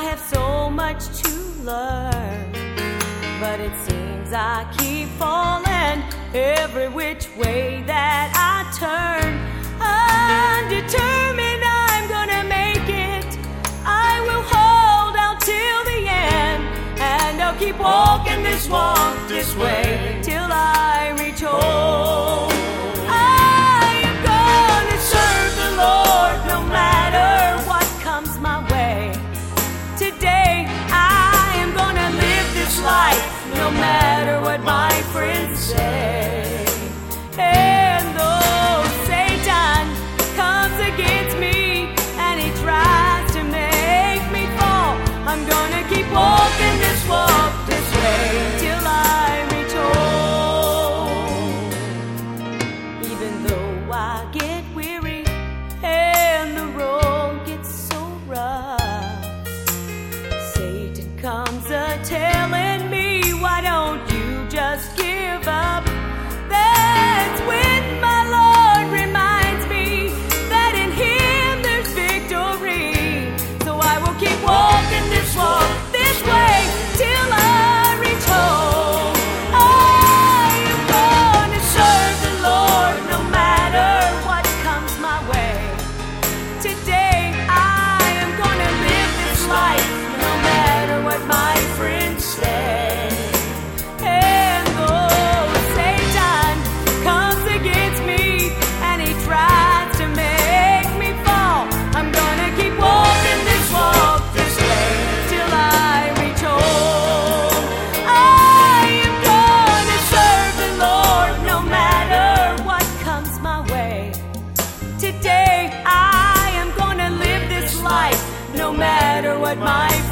have so much to learn, but it seems I keep falling every which way that I turn. Undetermined, I'm gonna make it. I will hold out till the end, and I'll keep walking this walk this way till I reach home. I am gonna serve the Lord no matter what comes my way. Today I am gonna live this life no matter what my friends say. And though Satan comes against me and he tries to make me fall, I'm gonna keep walking this walk this way till I reach home. Even though I get weary and the road gets so rough, Satan comes a-telling me, why don't you just give up? That's when my Lord reminds me that in Him there's victory. So I will keep walking this walk this way till I reach home. I am gonna serve the Lord no matter what comes my way. Today I am gonna live this life no matter what my friends say. And though Satan comes against me and he tries to make me fall, I'm gonna keep walking this walk this way till I reach home. I am gonna serve the Lord no matter what comes my way. Today I am gonna live this life no matter what my